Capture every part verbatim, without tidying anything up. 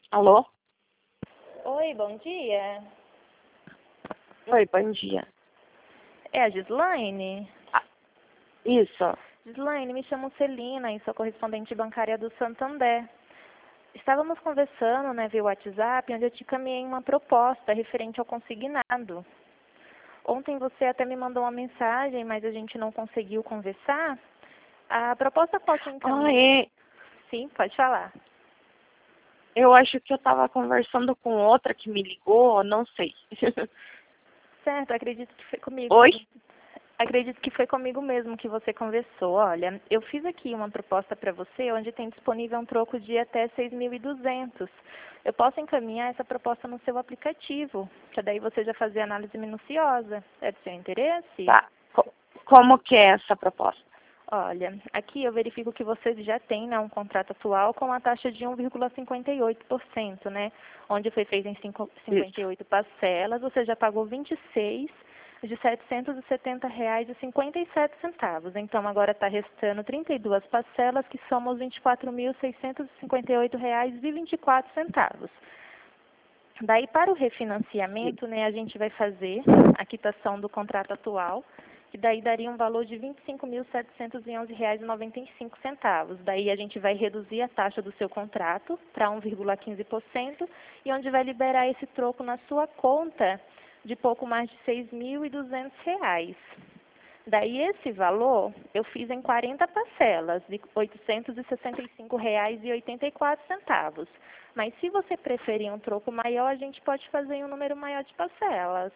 Alô? Oi, bom dia. Oi, bom dia. É a Gislaine? Ah, isso. Gislaine, me chamo Celina e sou correspondente bancária do Santander. Estávamos conversando, né, via WhatsApp, onde eu te caminhei uma proposta referente ao consignado. Ontem você até me mandou uma mensagem, mas a gente não conseguiu conversar. A proposta qual te Ah, encaminhei? é. Sim, pode falar. Eu acho que eu tava conversando com outra que me ligou, não sei. Certo, acredito que foi comigo. Oi? Acredito que foi comigo mesmo que você conversou. Olha, eu fiz aqui uma proposta para você onde tem disponível um troco de até seis mil e duzentos. Eu posso encaminhar essa proposta no seu aplicativo, que daí você já fazer análise minuciosa. É do seu interesse? Tá. Co- Como que é essa proposta? Olha, aqui eu verifico que você já tem, né, um contrato atual com a taxa de um vírgula cinquenta e oito por cento, né? Onde foi feito em cinco- cinquenta e Isso. oito parcelas, você já pagou vinte e seis de setecentos e setenta reais e cinquenta e sete centavos. Então agora está restando trinta e duas parcelas, que somam os vinte e quatro mil seiscentos e cinquenta e oito reais e vinte e quatro centavos. Daí, para o refinanciamento, né, a gente vai fazer a quitação do contrato atual, que daí daria um valor de vinte e cinco mil setecentos e onze reais e noventa e cinco centavos. Daí a gente vai reduzir a taxa do seu contrato para um vírgula quinze por cento e onde vai liberar esse troco na sua conta de pouco mais de seis mil e duzentos reais. Daí esse valor eu fiz em quarenta parcelas de oitocentos e sessenta e cinco reais e oitenta e quatro centavos. Mas se você preferir um troco maior, a gente pode fazer em um número maior de parcelas.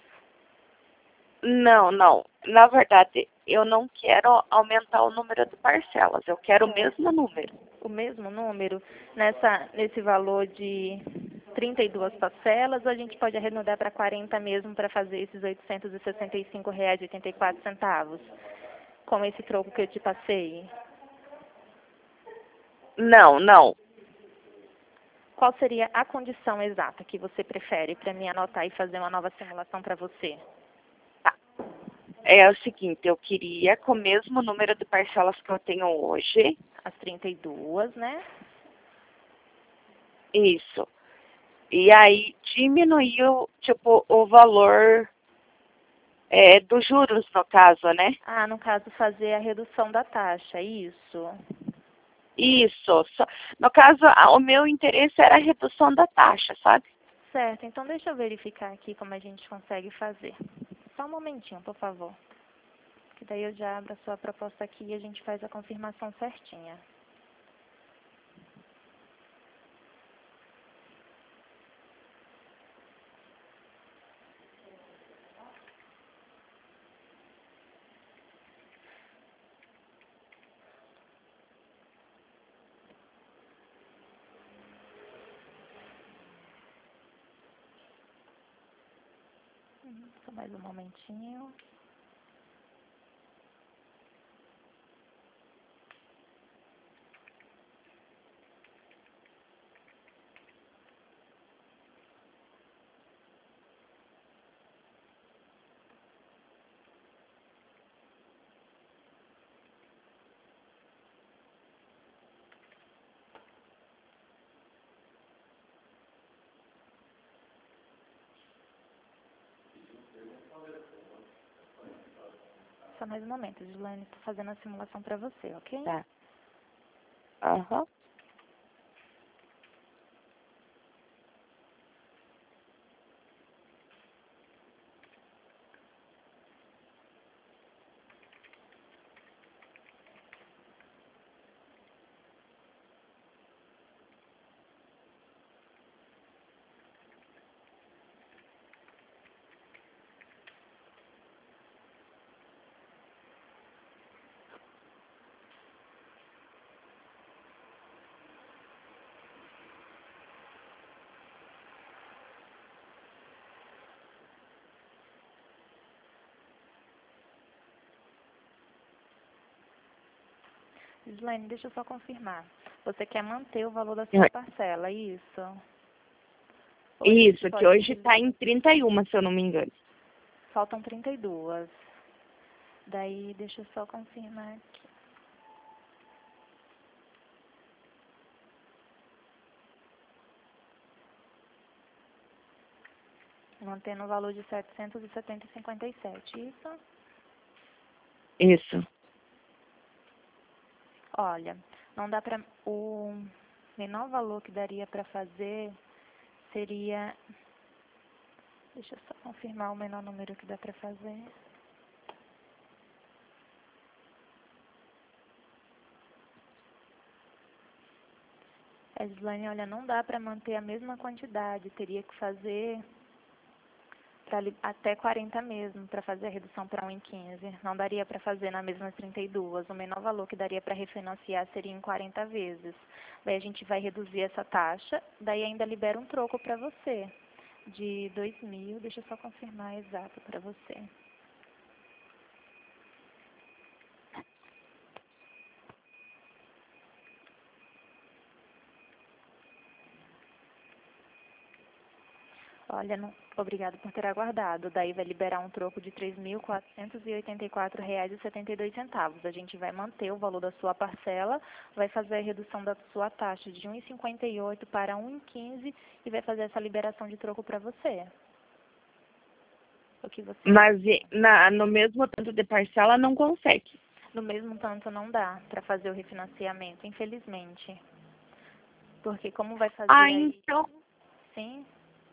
Não, não. Na verdade, eu não quero aumentar o número de parcelas. Eu quero o Certo. mesmo número. O mesmo número nessa nesse valor de trinta e duas parcelas, ou a gente pode arredondar para quarenta mesmo para fazer esses oitocentos e sessenta e cinco reais e oitenta e quatro centavos, com esse troco que eu te passei. Não, não. Qual seria a condição exata que você prefere para mim anotar e fazer uma nova simulação para você? Tá. É o seguinte, eu queria com o mesmo número de parcelas que eu tenho hoje. As trinta e duas, né? Isso. E aí diminuiu, tipo, o valor é, dos juros, no caso, né? Ah, no caso, fazer a redução da taxa, isso. Isso. Só- No caso, a- o meu interesse era a redução da taxa, sabe? Certo, então deixa eu verificar aqui como a gente consegue fazer. Só um momentinho, por favor. Que daí eu já abro a sua proposta aqui e a gente faz a confirmação certinha. Uhum, só mais um momentinho. Só mais um momento, Gislaine, estou fazendo a simulação para você, ok? Tá. Aham. Gislaine, deixa eu só confirmar. Você quer manter o valor da sua parcela, isso? Ou a gente Isso, que pode... hoje tá em trinta e uma, se eu não me engano. Faltam trinta e duas. Daí, deixa eu só confirmar aqui. Mantendo o valor de setecentos e setenta e cinquenta e sete, isso? Isso. Olha, não dá para... O menor valor que daria para fazer seria... Deixa eu só confirmar o menor número que dá para fazer. É, Gislaine, olha, não dá para manter a mesma quantidade. Teria que fazer pra, até quarenta mesmo, para fazer a redução para um em quinze. Não daria para fazer na mesma trinta e duas. O menor valor que daria para refinanciar seria em quarenta vezes. Daí a gente vai reduzir essa taxa, daí ainda libera um troco para você. De dois mil, deixa eu só confirmar exato para você. Olha, não, obrigado por ter aguardado. Daí vai liberar um troco de três mil quatrocentos e oitenta e quatro reais e setenta e dois centavos. A gente vai manter o valor da sua parcela, vai fazer a redução da sua taxa de um e cinquenta e oito para um e quinze e vai fazer essa liberação de troco para você. O que você Mas na, no mesmo tanto de parcela não consegue. No mesmo tanto não dá para fazer o refinanciamento, infelizmente. Porque como vai fazer Ah, aí... então... Sim?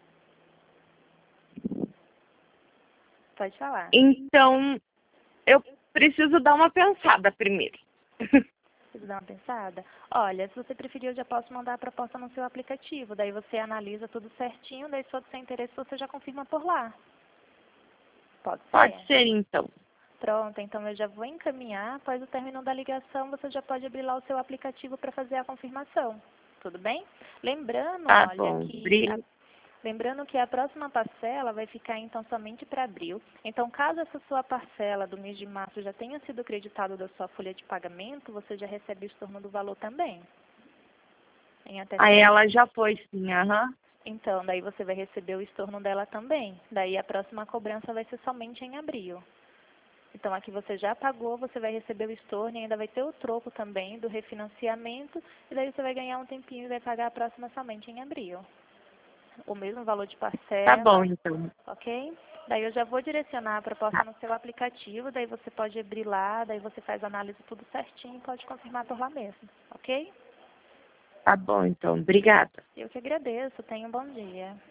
Pode falar. Então, eu preciso dar uma pensada primeiro. Preciso dar uma pensada? Olha, se você preferir, eu já posso mandar a proposta no seu aplicativo. Daí você analisa tudo certinho, daí se for do seu interesse, você já confirma por lá. Pode ser? Pode ser, então. Pronto, então eu já vou encaminhar. Após o término da ligação, você já pode abrir lá o seu aplicativo para fazer a confirmação. Tudo bem? Lembrando, Tá olha, bom. que... Bri- A... Lembrando que a próxima parcela vai ficar então somente para abril. Então, caso essa sua parcela do mês de março já tenha sido creditada da sua folha de pagamento, você já recebe o estorno do valor também. Em até Aí cinco... ela já foi, sim, aham. Então, daí você vai receber o estorno dela também. Daí a próxima cobrança vai ser somente em abril. Então, aqui você já pagou, você vai receber o estorno e ainda vai ter o troco também do refinanciamento. E daí você vai ganhar um tempinho e vai pagar a próxima somente em abril. O mesmo valor de parcela. Tá bom, então. Ok? Daí eu já vou direcionar a proposta no seu aplicativo, daí você pode abrir lá, daí você faz a análise tudo certinho e pode confirmar por lá mesmo. Ok? Tá bom, então. Obrigada. Eu que agradeço. Tenha um bom dia.